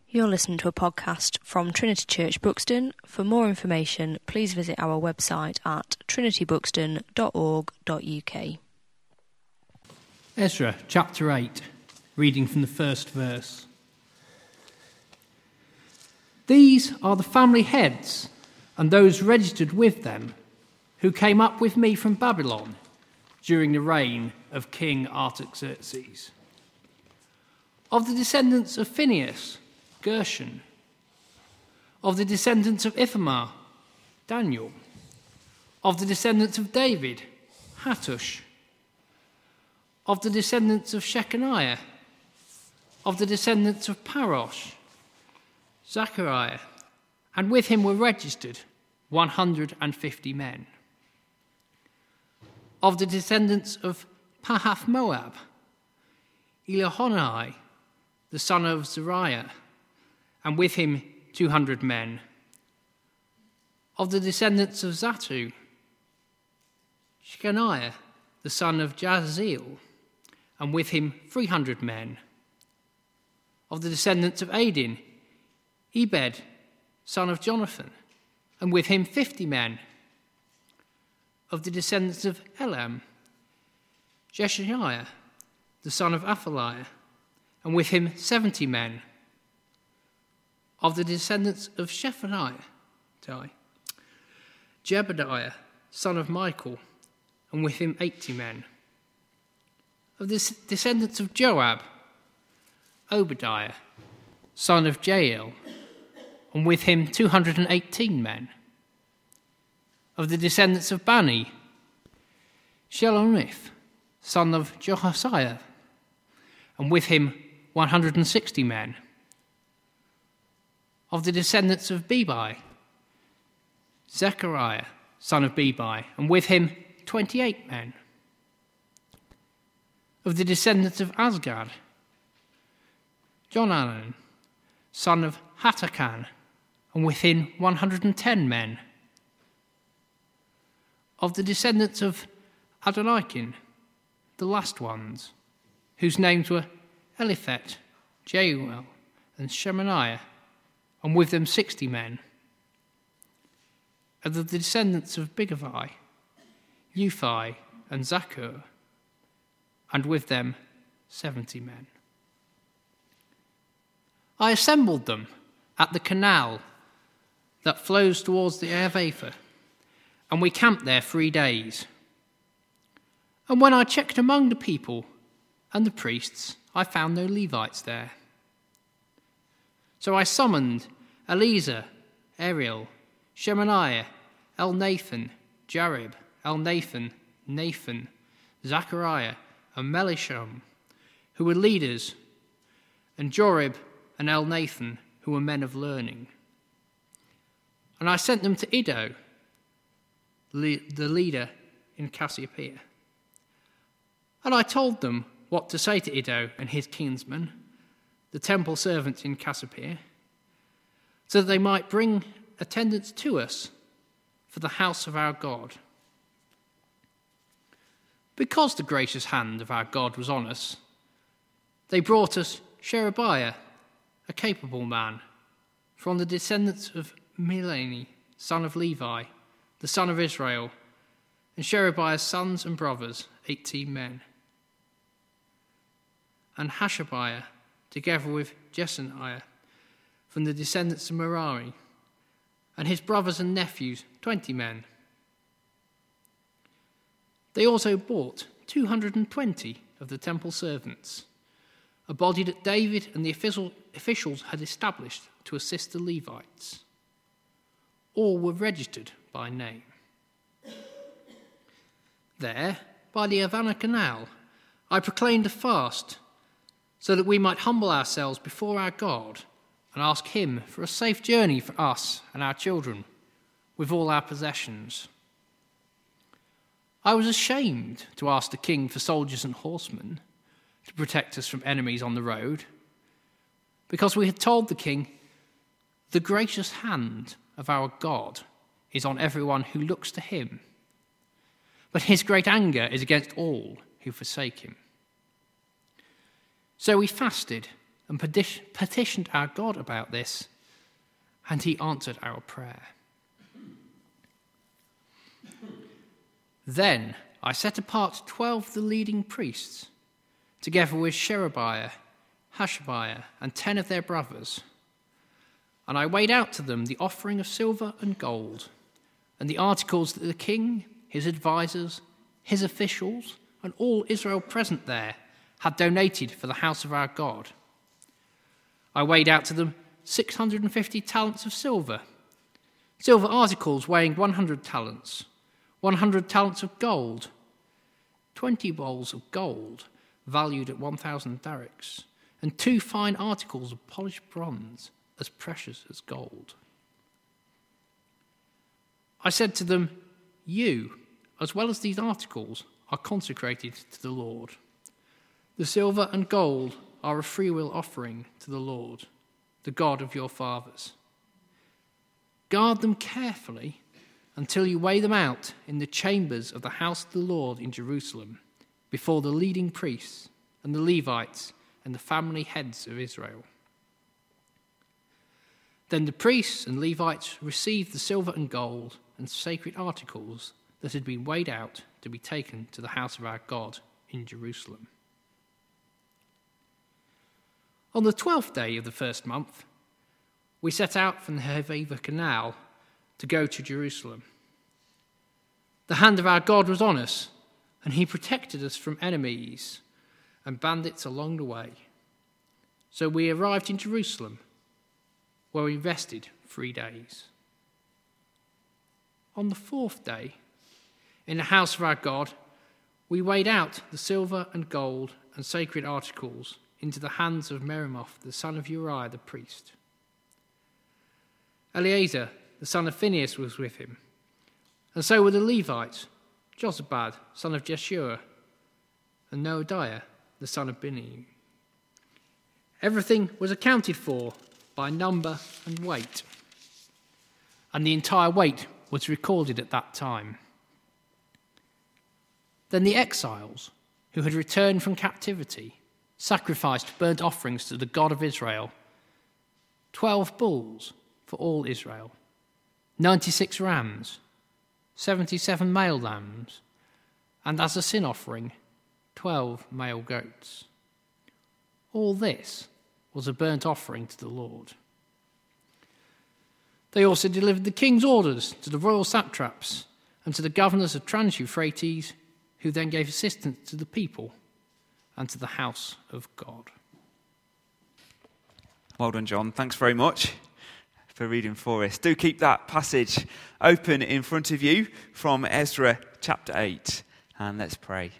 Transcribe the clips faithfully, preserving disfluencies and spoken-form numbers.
You're listening to a podcast from Trinity Church Buxton. For more information, please visit our website at trinity buxton dot org dot u k. Ezra chapter eight, reading from the first verse. These are the family heads and those registered with them who came up with me from Babylon during the reign of King Artaxerxes. Of the descendants of Phinehas, Gershon. Of the descendants of Ithamar, Daniel. Of the descendants of David, Hattush. Of the descendants of Shechaniah. Of the descendants of Parosh, Zechariah. And with him were registered one hundred fifty men. Of the descendants of Pahath Moab, Elihonai, the son of Zariah, and with him two hundred men. Of the descendants of Zatu, Shechaniah, the son of Jaziel, and with him three hundred men. Of the descendants of Adin, Ebed, son of Jonathan, and with him fifty men. Of the descendants of Elam, Jeshaiah, the son of Athaliah, and with him seventy men. Of the descendants of Shephaniah, Jebediah, son of Michael, and with him eighty men. Of the descendants of Joab, Obadiah, son of Jael, and with him two hundred eighteen men. Of the descendants of Bani, Shelomith, son of Jehoshaphat, and with him one hundred sixty men. Of the descendants of Bebai, Zechariah, son of Bebai, and with him twenty-eight men. Of the descendants of Azgad, Jonanan, son of Hattakan, and with him one hundred ten men. Of the descendants of Adonikim, the last ones, whose names were Eliphet, Jeuel, and Shemaniah, and with them sixty men. Of the descendants of Bigavai, Uphi, and Zakur, and with them seventy men. I assembled them at the canal that flows towards the Avaphah, and we camped there three days. And when I checked among the people and the priests, I found no Levites there. So I summoned Eleazar, Ariel, Shemaniah, Elnathan, Jarib, Elnathan, Nathan, Zechariah, and Melisham, who were leaders, and Jorib and Elnathan, who were men of learning. And I sent them to Iddo, the leader in Cassiopeia. And I told them what to say to Iddo and his kinsmen, the temple servants in Cassiopeia, so that they might bring attendants to us for the house of our God. Because the gracious hand of our God was on us, they brought us Sherebiah, a capable man, from the descendants of Milani, son of Levi, the son of Israel, and Sherebiah's sons and brothers, eighteen men. And Hashabiah, together with Jesaniah, from the descendants of Merari, and his brothers and nephews, twenty men. They also bought two hundred twenty of the temple servants, a body that David and the officials had established to assist the Levites. All were registered by name. There, by the Havana Canal, I proclaimed a fast, so that we might humble ourselves before our God and ask him for a safe journey for us and our children, with all our possessions. I was ashamed to ask the king for soldiers and horsemen to protect us from enemies on the road, because we had told the king, the gracious hand of our God is on everyone who looks to him, but his great anger is against all who forsake him. So we fasted and petitioned our God about this, and he answered our prayer. Then I set apart twelve of the leading priests, together with Sherebiah, Hashabiah, and ten of their brothers. And I weighed out to them the offering of silver and gold, and the articles that the king, his advisers, his officials, and all Israel present there had donated for the house of our God. I weighed out to them six hundred fifty talents of silver, silver articles weighing one hundred talents, one hundred talents of gold, twenty bowls of gold valued at one thousand darics, and two fine articles of polished bronze as precious as gold. I said to them, "You, as well as these articles, are consecrated to the Lord. The silver and gold are a freewill offering to the Lord, the God of your fathers. Guard them carefully until you weigh them out in the chambers of the house of the Lord in Jerusalem, before the leading priests and the Levites and the family heads of Israel." Then the priests and Levites received the silver and gold and sacred articles that had been weighed out to be taken to the house of our God in Jerusalem. On the twelfth day of the first month, we set out from the Heveva Canal to go to Jerusalem. The hand of our God was on us, and he protected us from enemies and bandits along the way. So we arrived in Jerusalem, where we rested three days. On the fourth day, in the house of our God, we weighed out the silver and gold and sacred articles into the hands of Meremoth, the son of Uriah the priest. Eleazar, the son of Phinehas, was with him, and so were the Levites, Jozabad, son of Jeshua, and Noadiah, the son of Binnui. Everything was accounted for by number and weight, and the entire weight was recorded at that time. Then the exiles, who had returned from captivity, sacrificed burnt offerings to the God of Israel, twelve bulls for all Israel, ninety-six rams, seventy-seven male lambs, and as a sin offering, twelve male goats. All this was a burnt offering to the Lord. They also delivered the king's orders to the royal satraps and to the governors of Trans-Euphrates, who then gave assistance to the people and to the house of God. Well done, John. Thanks very much for reading for us. Do keep that passage open in front of you from Ezra chapter eight, and let's pray.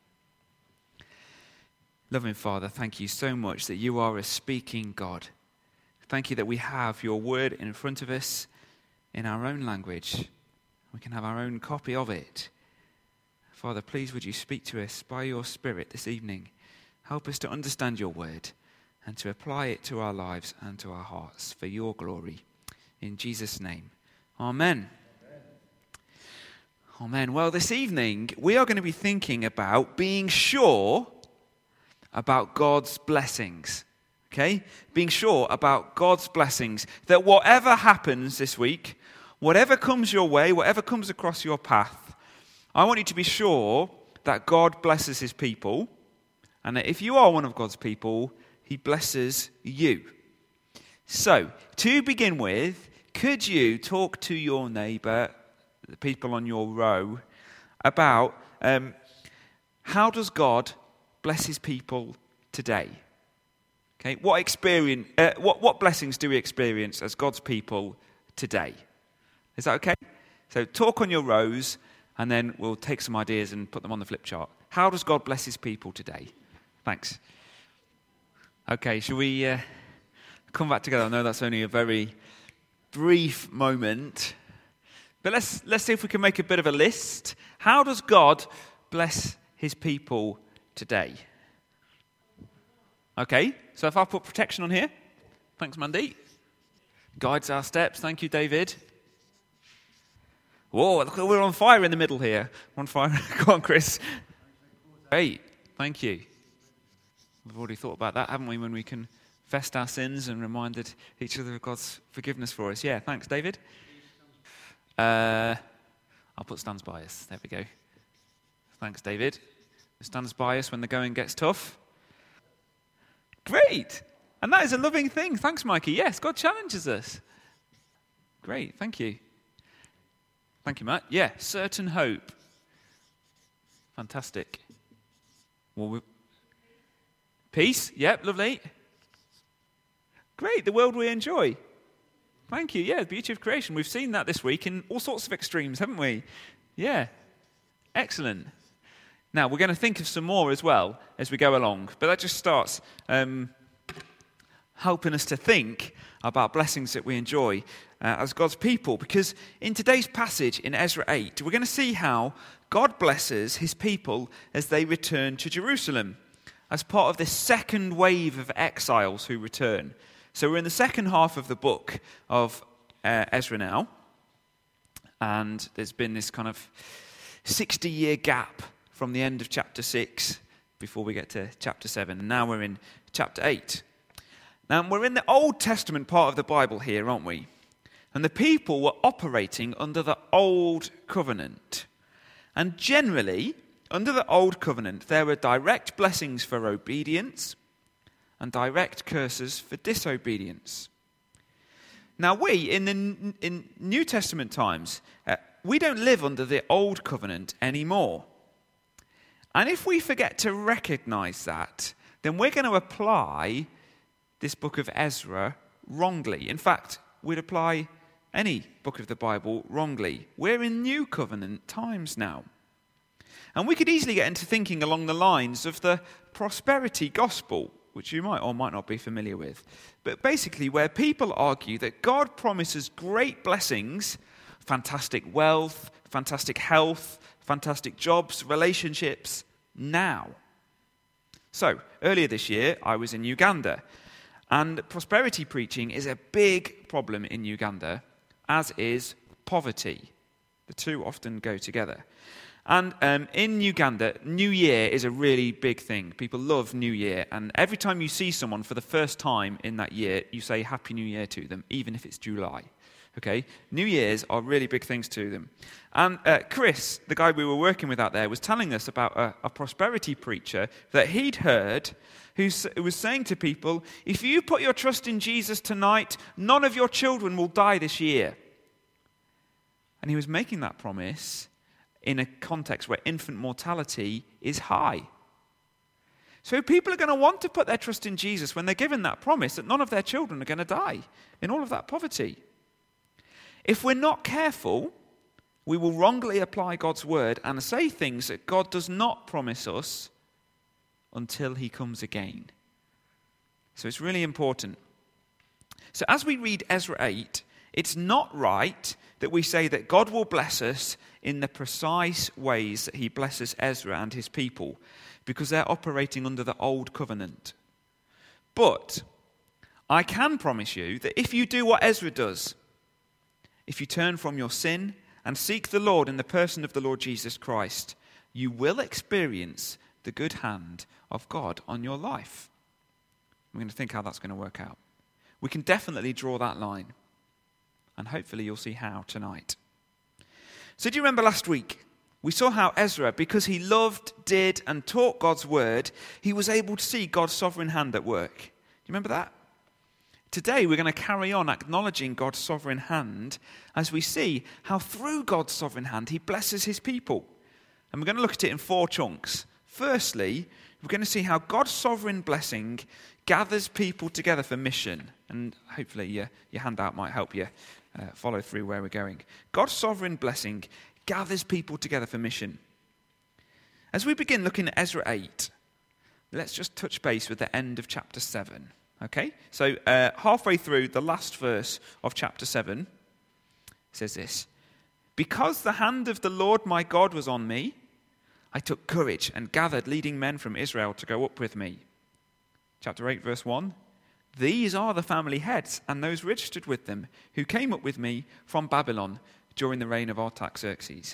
Loving Father, thank you so much that you are a speaking God. Thank you that we have your word in front of us in our own language. We can have our own copy of it. Father, please would you speak to us by your Spirit this evening. Help us to understand your word and to apply it to our lives and to our hearts for your glory. In Jesus' name, amen. Amen. Amen. Well, this evening we are going to be thinking about being sure about God's blessings. Okay? Being sure about God's blessings. That whatever happens this week, whatever comes your way, whatever comes across your path, I want you to be sure that God blesses his people, and that if you are one of God's people, he blesses you. So, to begin with, could you talk to your neighbour, the people on your row, about um, how does God bless his people today? Okay, what experience, uh, what what blessings do we experience as God's people today? Is that okay? So, talk on your rows. And then we'll take some ideas and put them on the flip chart. How does God bless his people today? Thanks. Okay, shall we uh, come back together? I know that's only a very brief moment. But let's let's see if we can make a bit of a list. How does God bless his people today? Okay, so if I put protection on here. Thanks, Mandy. Guides our steps. Thank you, David. Whoa, look, we're on fire in the middle here. We're on fire. Go on, Chris. Great, thank you. We've already thought about that, haven't we, when we can confessed our sins and reminded each other of God's forgiveness for us. Yeah, thanks, David. Uh, I'll put stands by us. There we go. Thanks, David. Stands by us when the going gets tough. Great. And that is a loving thing. Thanks, Mikey. Yes, God challenges us. Great. Thank you. Thank you, Matt. Yeah, certain hope. Fantastic. Well, we... Peace. Yep, lovely. Great. The world we enjoy. Thank you. Yeah, the beauty of creation. We've seen that this week in all sorts of extremes, haven't we? Yeah. Excellent. Now, we're going to think of some more as well as we go along, but that just starts um, helping us to think about blessings that we enjoy uh, as God's people, because in today's passage in Ezra eight, we're going to see how God blesses his people as they return to Jerusalem as part of this second wave of exiles who return. So we're in the second half of the book of uh, Ezra now, and there's been this kind of sixty-year gap from the end of chapter six before we get to chapter seven. And now we're in chapter eight. Now, we're in the Old Testament part of the Bible here, aren't we? And the people were operating under the Old Covenant. And generally, under the Old Covenant, there were direct blessings for obedience and direct curses for disobedience. Now, we, in the in New Testament times, uh, we don't live under the Old Covenant anymore. And if we forget to recognize that, then we're going to apply this book of Ezra wrongly. In fact, we'd apply any book of the Bible wrongly. We're in New Covenant times now. And we could easily get into thinking along the lines of the prosperity gospel, which you might or might not be familiar with. But basically, where people argue that God promises great blessings, fantastic wealth, fantastic health, fantastic jobs, relationships, now. So, earlier this year, I was in Uganda, and prosperity preaching is a big problem in Uganda, as is poverty. The two often go together. And um, in Uganda, New Year is a really big thing. People love New Year, and every time you see someone for the first time in that year, you say Happy New Year to them, even if it's July. Okay, New Year's are really big things to them. And uh, Chris, the guy we were working with out there, was telling us about a, a prosperity preacher that he'd heard who was saying to people, if you put your trust in Jesus tonight, none of your children will die this year. And he was making that promise in a context where infant mortality is high. So people are going to want to put their trust in Jesus when they're given that promise that none of their children are going to die in all of that poverty. If we're not careful, we will wrongly apply God's word and say things that God does not promise us until he comes again. So it's really important. So as we read Ezra eight, it's not right that we say that God will bless us in the precise ways that he blesses Ezra and his people, because they're operating under the old covenant. But I can promise you that if you do what Ezra does, if you turn from your sin and seek the Lord in the person of the Lord Jesus Christ, you will experience the good hand of God on your life. We're going to think how that's going to work out. We can definitely draw that line. And hopefully you'll see how tonight. So do you remember last week? We saw how Ezra, because he loved, did, and taught God's word, he was able to see God's sovereign hand at work. Do you remember that? Today we're going to carry on acknowledging God's sovereign hand as we see how through God's sovereign hand he blesses his people. And we're going to look at it in four chunks. Firstly, we're going to see how God's sovereign blessing gathers people together for mission. And hopefully your, your handout might help you uh, follow through where we're going. God's sovereign blessing gathers people together for mission. As we begin looking at Ezra eight, let's just touch base with the end of chapter seven. Okay, so uh, halfway through the last verse of chapter seven, it says this: because the hand of the Lord my God was on me, I took courage and gathered leading men from Israel to go up with me. Chapter eight, verse one, these are the family heads and those registered with them who came up with me from Babylon during the reign of Artaxerxes.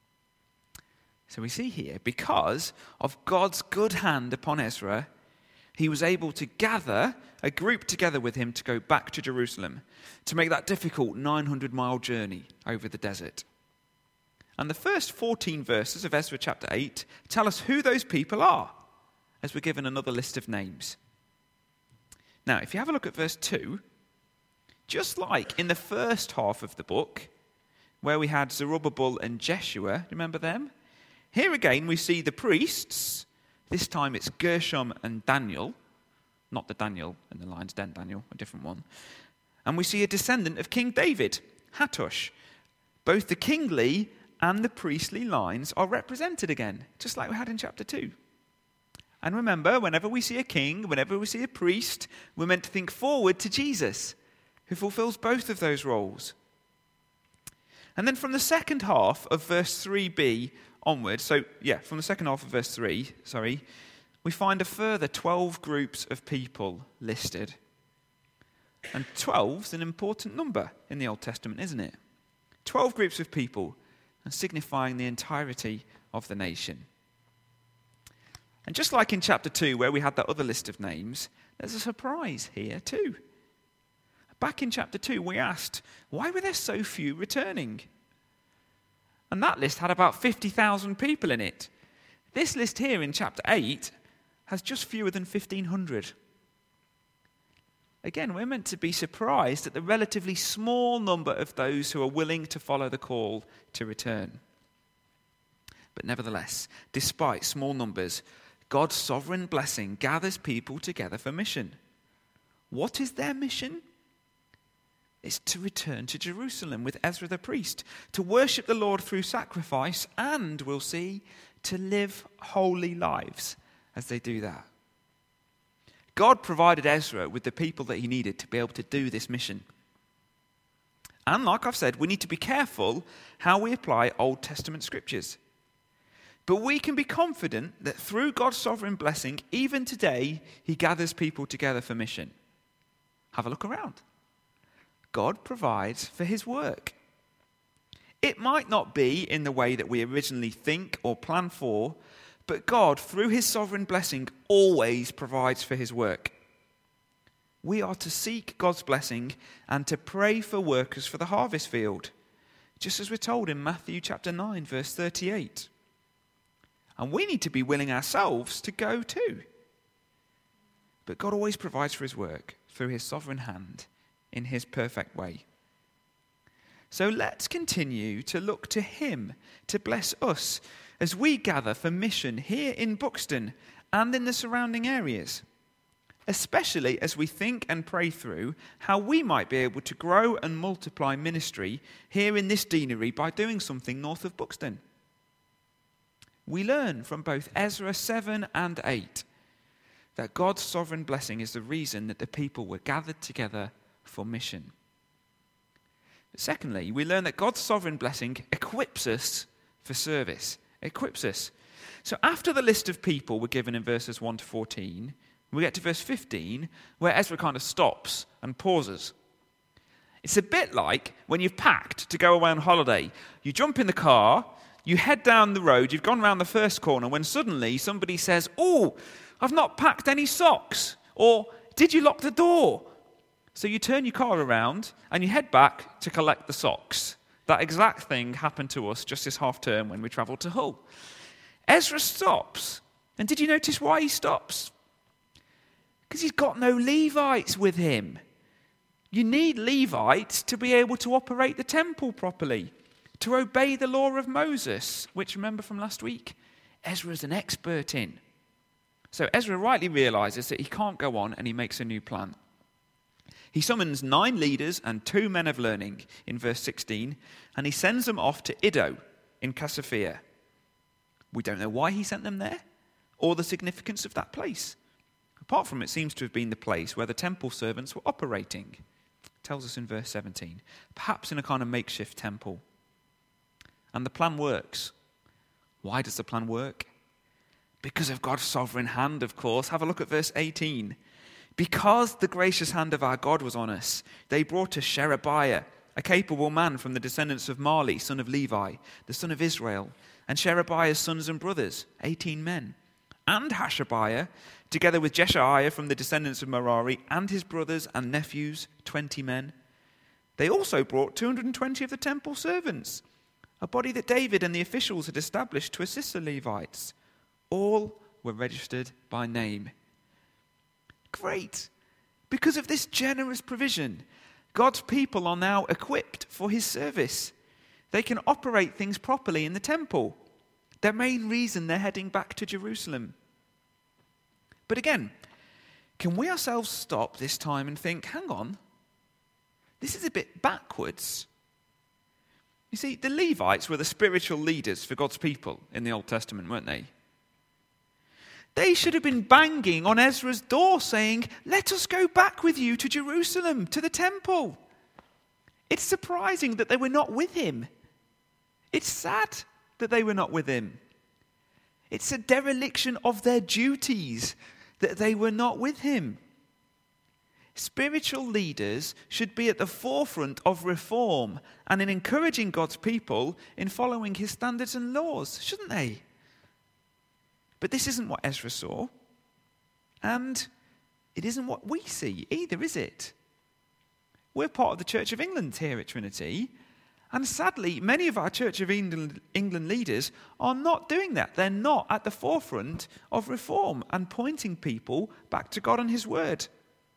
So we see here, because of God's good hand upon Ezra, he was able to gather a group together with him to go back to Jerusalem, to make that difficult nine hundred mile journey over the desert. And the first fourteen verses of Ezra chapter eight tell us who those people are, as we're given another list of names. Now, if you have a look at verse two, just like in the first half of the book, where we had Zerubbabel and Jeshua, remember them? Here again we see the priests. This time it's Gershom and Daniel, not the Daniel in the lion's den Daniel, a different one. And we see a descendant of King David, Hattush. Both the kingly and the priestly lines are represented again, just like we had in chapter two. And remember, whenever we see a king, whenever we see a priest, we're meant to think forward to Jesus, who fulfills both of those roles. And then from the second half of verse three b onward, so yeah, from the second half of verse three, sorry, we find a further twelve groups of people listed. And twelve is an important number in the Old Testament, isn't it? twelve groups of people, and signifying the entirety of the nation. And just like in chapter two, where we had that other list of names, there's a surprise here too. Back in chapter two, we asked, why were there so few returning? And that list had about fifty thousand people in it. This list here in chapter eight has just fewer than fifteen hundred. Again, we're meant to be surprised at the relatively small number of those who are willing to follow the call to return. But nevertheless, despite small numbers, God's sovereign blessing gathers people together for mission. What is their mission? It's to return to Jerusalem with Ezra the priest, to worship the Lord through sacrifice, and, we'll see, to live holy lives as they do that. God provided Ezra with the people that he needed to be able to do this mission. And like I've said, we need to be careful how we apply Old Testament scriptures. But we can be confident that through God's sovereign blessing, even today, he gathers people together for mission. Have a look around. God provides for his work. It might not be in the way that we originally think or plan for, but God, through his sovereign blessing, always provides for his work. We are to seek God's blessing and to pray for workers for the harvest field, just as we're told in Matthew chapter nine, verse thirty-eight. And we need to be willing ourselves to go too. But God always provides for his work through his sovereign hand in his perfect way. So let's continue to look to him to bless us as we gather for mission here in Buxton and in the surrounding areas, especially as we think and pray through how we might be able to grow and multiply ministry here in this deanery by doing something north of Buxton. We learn from both Ezra seven and eight that God's sovereign blessing is the reason that the people were gathered together for mission. Secondly, we learn that God's sovereign blessing equips us for service. Equips us. So after the list of people were given in verses one to fourteen, we get to verse fifteen, where Ezra kind of stops and pauses. It's a bit like when you've packed to go away on holiday. You jump in the car, you head down the road, you've gone round the first corner, when suddenly somebody says, "Oh, I've not packed any socks," or "Did you lock the door?" So you turn your car around and you head back to collect the socks. That exact thing happened to us just this half term when we travelled to Hull. Ezra stops. And did you notice why he stops? Because he's got no Levites with him. You need Levites to be able to operate the temple properly, to obey the law of Moses, which, remember from last week, Ezra's an expert in. So Ezra rightly realizes that he can't go on, and he makes a new plan. He summons nine leaders and two men of learning in verse sixteen, and he sends them off to Iddo in Cassiphia. We don't know why he sent them there or the significance of that place, apart from it seems to have been the place where the temple servants were operating. It tells us in verse seventeen, perhaps in a kind of makeshift temple. And the plan works. Why does the plan work? Because of God's sovereign hand, of course. Have a look at verse eighteen. Because the gracious hand of our God was on us, they brought us Sherebiah, a capable man from the descendants of Mali, son of Levi, the son of Israel, and Sherebiah's sons and brothers, eighteen men, and Hashabiah, together with Jeshaiah from the descendants of Merari, and his brothers and nephews, twenty men. They also brought two hundred twenty of the temple servants, a body that David and the officials had established to assist the Levites. All were registered by name. Great! Because of this generous provision, God's people are now equipped for his service. They can operate things properly in the temple. Their main reason they're heading back to Jerusalem. But again, can we ourselves stop this time and think, hang on, this is a bit backwards. You see, the Levites were the spiritual leaders for God's people in the Old Testament, weren't they? They should have been banging on Ezra's door saying, let us go back with you to Jerusalem, to the temple. It's surprising that they were not with him. It's sad that they were not with him. It's a dereliction of their duties that they were not with him. Spiritual leaders should be at the forefront of reform and in encouraging God's people in following his standards and laws, shouldn't they? But this isn't what Ezra saw. And it isn't what we see either, is it? We're part of the Church of England here at Trinity. And sadly, many of our Church of England, England leaders are not doing that. They're not at the forefront of reform and pointing people back to God and his word.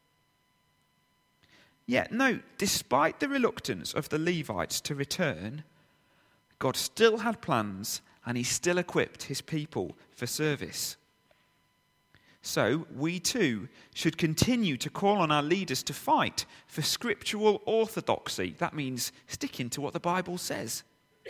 Yet, note, despite the reluctance of the Levites to return, God still had plans and he still equipped his people for service. So, we too should continue to call on our leaders to fight for scriptural orthodoxy. That means sticking to what the Bible says.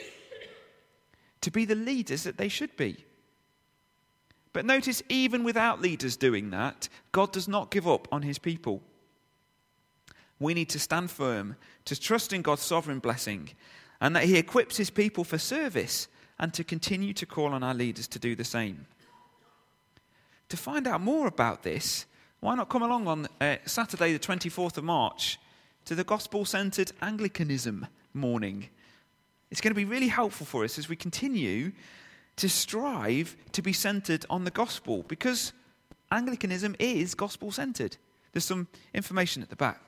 To be the leaders that they should be. But notice, even without leaders doing that, God does not give up on his people. We need to stand firm, to trust in God's sovereign blessing, and that he equips his people for service, and to continue to call on our leaders to do the same. To find out more about this, why not come along on uh, Saturday the twenty-fourth of March to the Gospel-Centred Anglicanism morning. It's going to be really helpful for us as we continue to strive to be centred on the gospel, because Anglicanism is gospel-centred. There's some information at the back.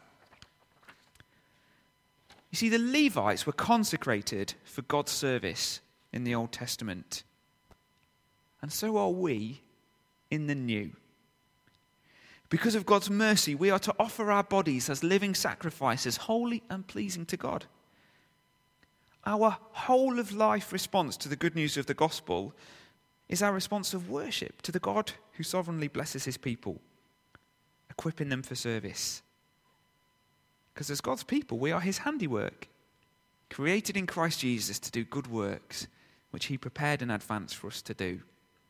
You see, the Levites were consecrated for God's service in the Old Testament. And so are we in the New. Because of God's mercy, we are to offer our bodies as living sacrifices, holy and pleasing to God. Our whole of life response to the good news of the gospel is our response of worship to the God who sovereignly blesses his people, equipping them for service. Because as God's people, we are his handiwork, created in Christ Jesus to do good works, which he prepared in advance for us to do.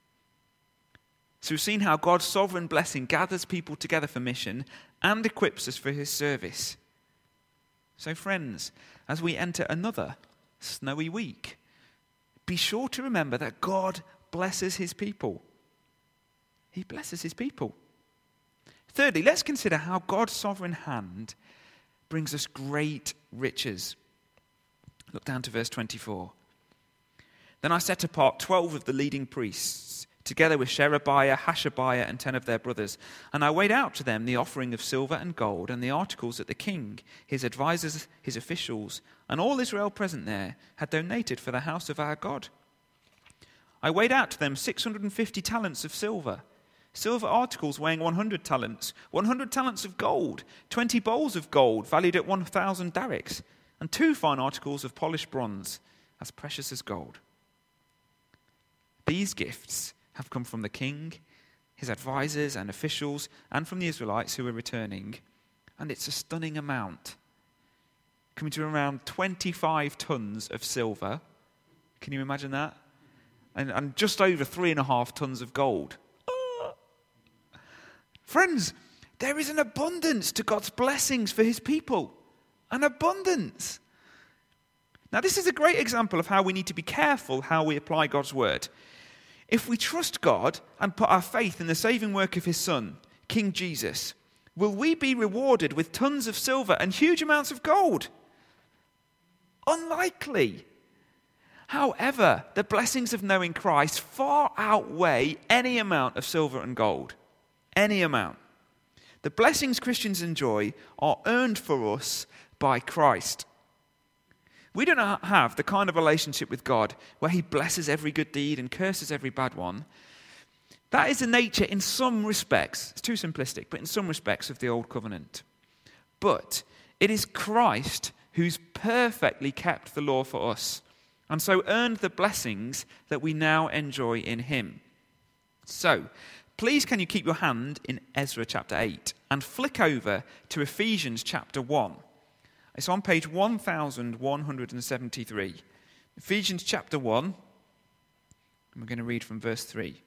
So we've seen how God's sovereign blessing gathers people together for mission and equips us for his service. So friends, as we enter another snowy week, be sure to remember that God blesses his people. He blesses his people. Thirdly, let's consider how God's sovereign hand brings us great riches. Look down to verse twenty-four. Then I set apart twelve of the leading priests, together with Sherebiah, Hashabiah, and ten of their brothers. And I weighed out to them the offering of silver and gold, and the articles that the king, his advisers, his officials, and all Israel present there had donated for the house of our God. I weighed out to them six hundred fifty talents of silver, silver articles weighing one hundred talents, one hundred talents of gold, twenty bowls of gold valued at one thousand darics, and two fine articles of polished bronze, as precious as gold. These gifts have come from the king, his advisors and officials, and from the Israelites who were returning, and it's a stunning amount, coming to around twenty-five tons of silver. Can you imagine that? And, and just over three and a half tons of gold. Ah. Friends, there is an abundance to God's blessings for his people. An abundance. Now, this is a great example of how we need to be careful how we apply God's word. If we trust God and put our faith in the saving work of his Son, King Jesus, will we be rewarded with tons of silver and huge amounts of gold? Unlikely. However, the blessings of knowing Christ far outweigh any amount of silver and gold. any amount. The blessings Christians enjoy are earned for us by Christ. We don't have the kind of relationship with God where he blesses every good deed and curses every bad one. That is the nature in some respects, it's too simplistic, but in some respects of the Old Covenant. But it is Christ who's perfectly kept the law for us, and so earned the blessings that we now enjoy in him. So, please can you keep your hand in Ezra chapter eight and flick over to Ephesians chapter one. It's on page one thousand one hundred seventy-three. Ephesians chapter one, and we're going to read from verse three.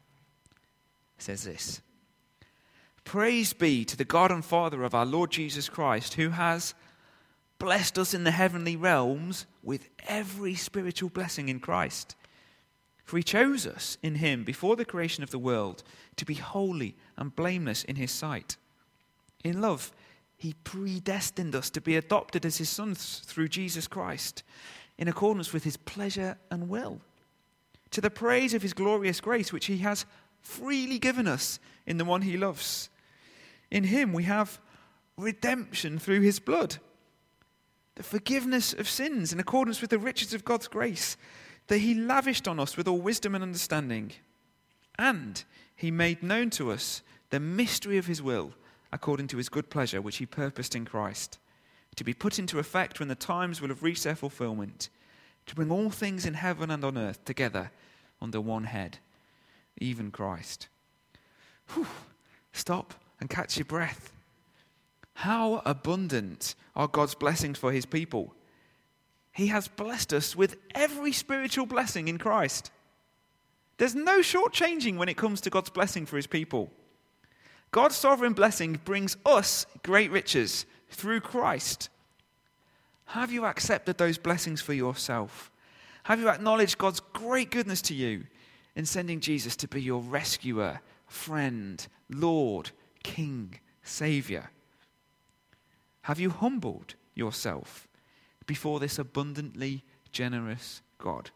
It says this: Praise be to the God and Father of our Lord Jesus Christ, who has blessed us in the heavenly realms with every spiritual blessing in Christ. For he chose us in him before the creation of the world to be holy and blameless in his sight. In love, he predestined us to be adopted as his sons through Jesus Christ, in accordance with his pleasure and will, to the praise of his glorious grace, which he has freely given us in the one he loves. In him we have redemption through his blood, the forgiveness of sins in accordance with the riches of God's grace that he lavished on us with all wisdom and understanding. And he made known to us the mystery of his will, according to his good pleasure, which he purposed in Christ, to be put into effect when the times will have reached their fulfillment, to bring all things in heaven and on earth together under one head, even Christ. Whew. Stop and catch your breath. How abundant are God's blessings for his people. He has blessed us with every spiritual blessing in Christ. There's no shortchanging when it comes to God's blessing for his people. God's sovereign blessing brings us great riches through Christ. Have you accepted those blessings for yourself? Have you acknowledged God's great goodness to you in sending Jesus to be your rescuer, friend, Lord, King, Savior? Have you humbled yourself before this abundantly generous God?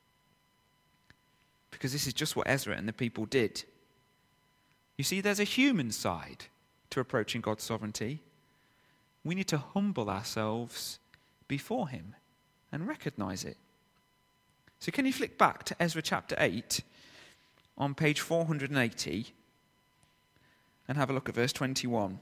Because this is just what Ezra and the people did. You see, there's a human side to approaching God's sovereignty. We need to humble ourselves before him and recognize it. So can you flick back to Ezra chapter eight on page four hundred eighty and have a look at verse twenty-one.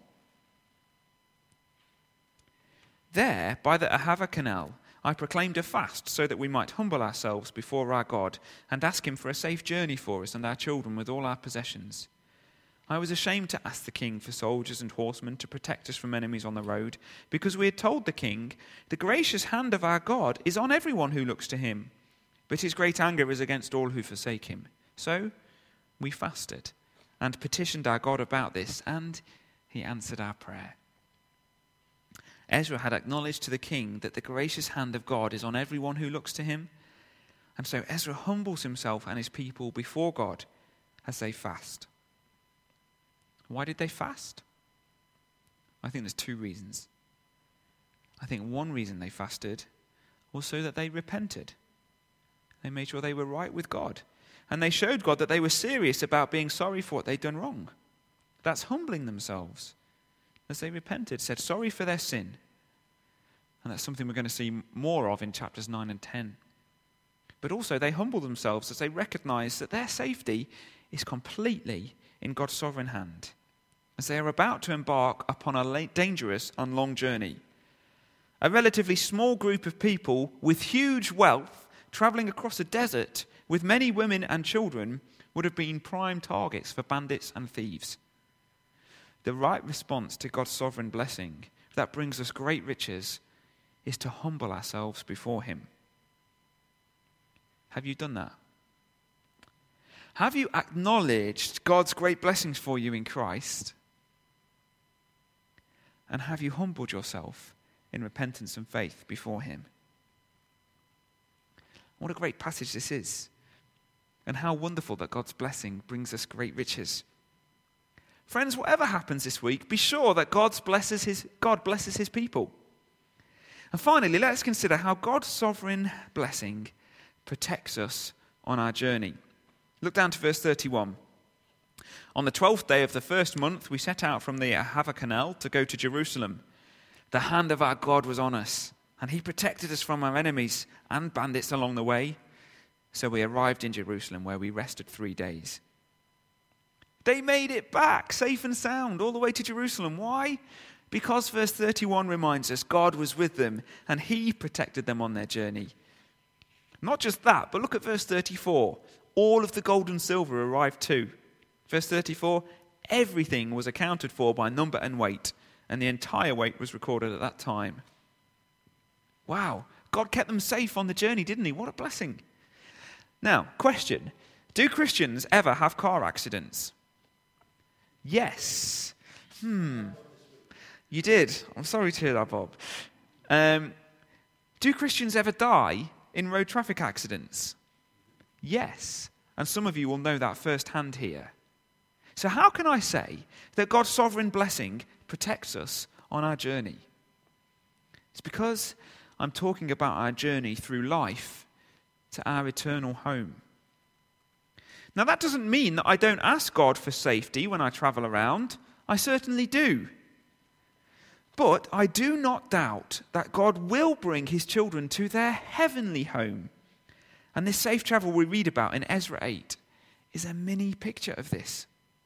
There, by the Ahava Canal, I proclaimed a fast so that we might humble ourselves before our God and ask him for a safe journey for us and our children with all our possessions. I was ashamed to ask the king for soldiers and horsemen to protect us from enemies on the road, because we had told the king, the gracious hand of our God is on everyone who looks to him, but his great anger is against all who forsake him. So we fasted and petitioned our God about this, and he answered our prayer. Ezra had acknowledged to the king that the gracious hand of God is on everyone who looks to him. And so Ezra humbles himself and his people before God as they fast. Why did they fast? I think there's two reasons. I think one reason they fasted was so that they repented. They made sure they were right with God. And they showed God that they were serious about being sorry for what they'd done wrong. That's humbling themselves. As they repented, said sorry for their sin. And that's something we're going to see more of in chapters nine and ten. But also they humble themselves as they recognize that their safety is completely in God's sovereign hand, as they are about to embark upon a dangerous and long journey. A relatively small group of people with huge wealth traveling across a desert with many women and children would have been prime targets for bandits and thieves. The right response to God's sovereign blessing that brings us great riches is to humble ourselves before him. Have you done that? Have you acknowledged God's great blessings for you in Christ? And have you humbled yourself in repentance and faith before him? What a great passage this is. And how wonderful that God's blessing brings us great riches. Friends, whatever happens this week, be sure that God's blesses his, God blesses his people. And finally, let's consider how God's sovereign blessing protects us on our journey. Look down to verse thirty-one. On the twelfth day of the first month, we set out from the Ahava Canal to go to Jerusalem. The hand of our God was on us, and he protected us from our enemies and bandits along the way. So we arrived in Jerusalem, where we rested three days. They made it back, safe and sound, all the way to Jerusalem. Why? Because verse thirty-one reminds us God was with them, and he protected them on their journey. Not just that, but look at verse thirty-four. All of the gold and silver arrived too. Verse thirty-four, everything was accounted for by number and weight, and the entire weight was recorded at that time. Wow, God kept them safe on the journey, didn't he? What a blessing. Now, question, do Christians ever have car accidents? Yes. Hmm. You did. I'm sorry to hear that, Bob. Um, do Christians ever die in road traffic accidents? Yes. And some of you will know that firsthand here. So how can I say that God's sovereign blessing protects us on our journey? It's because I'm talking about our journey through life to our eternal home. Now that doesn't mean that I don't ask God for safety when I travel around. I certainly do. But I do not doubt that God will bring his children to their heavenly home. And this safe travel we read about in Ezra eight is a mini picture of this.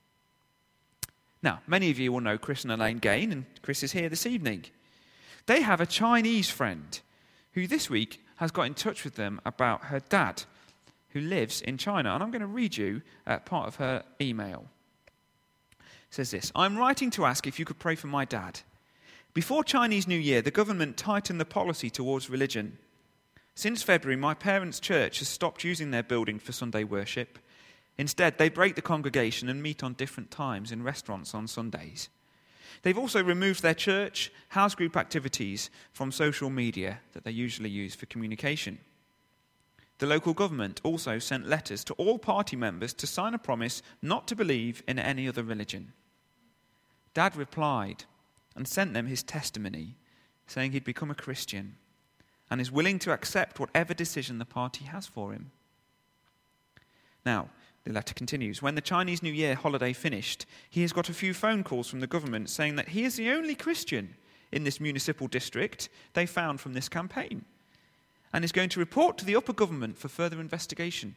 Now, many of you will know Chris and Elaine Gain, and Chris is here this evening. They have a Chinese friend who this week has got in touch with them about her dad, who lives in China. And I'm going to read you uh, part of her email. It says this, I'm writing to ask if you could pray for my dad. Before Chinese New Year, the government tightened the policy towards religion. Since February, my parents' church has stopped using their building for Sunday worship. Instead, they break the congregation and meet on different times in restaurants on Sundays. They've also removed their church, house group activities from social media that they usually use for communication. The local government also sent letters to all party members to sign a promise not to believe in any other religion. Dad replied and sent them his testimony, saying he'd become a Christian and is willing to accept whatever decision the party has for him. Now, the letter continues. When the Chinese New Year holiday finished, he has got a few phone calls from the government saying that he is the only Christian in this municipal district they found from this campaign and is going to report to the upper government for further investigation.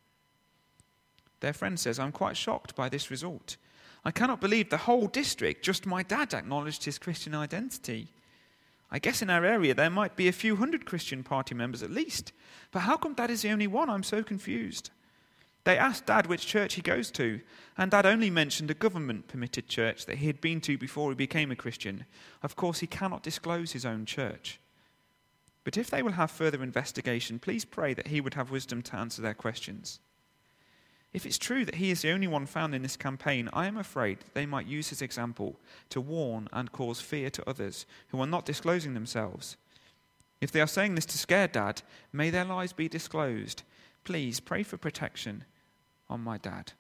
Their friend says, I'm quite shocked by this result. I cannot believe the whole district, just my dad, acknowledged his Christian identity. I guess in our area there might be a few hundred Christian party members at least, but how come Dad is the only one? I'm so confused. They asked Dad which church he goes to, and Dad only mentioned a government-permitted church that he had been to before he became a Christian. Of course, he cannot disclose his own church. But if they will have further investigation, please pray that he would have wisdom to answer their questions. If it's true that he is the only one found in this campaign, I am afraid that they might use his example to warn and cause fear to others who are not disclosing themselves. If they are saying this to scare Dad, may their lies be disclosed. Please pray for protection on my dad.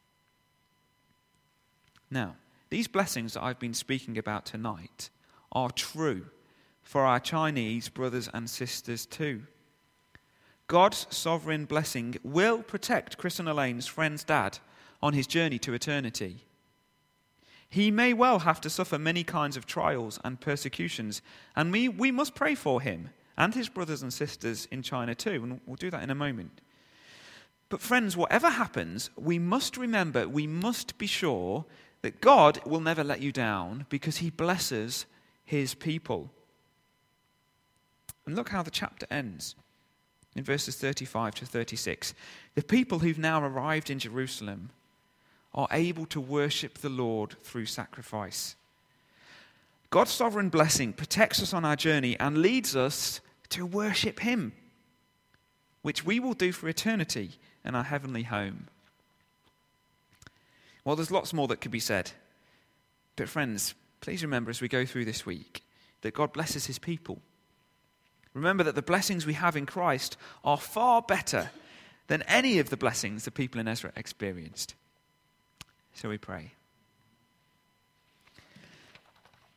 Now, these blessings that I've been speaking about tonight are true for our Chinese brothers and sisters too. God's sovereign blessing will protect Chris and Elaine's friend's dad on his journey to eternity. He may well have to suffer many kinds of trials and persecutions, and we, we must pray for him and his brothers and sisters in China too, and we'll do that in a moment. But friends, whatever happens, we must remember, we must be sure that God will never let you down because he blesses his people. And look how the chapter ends in verses thirty-five to thirty-six. The people who've now arrived in Jerusalem are able to worship the Lord through sacrifice. God's sovereign blessing protects us on our journey and leads us to worship him, which we will do for eternity in our heavenly home. Well, there's lots more that could be said. But friends, please remember as we go through this week that God blesses his people. Remember that the blessings we have in Christ are far better than any of the blessings the people in Ezra experienced. So we pray.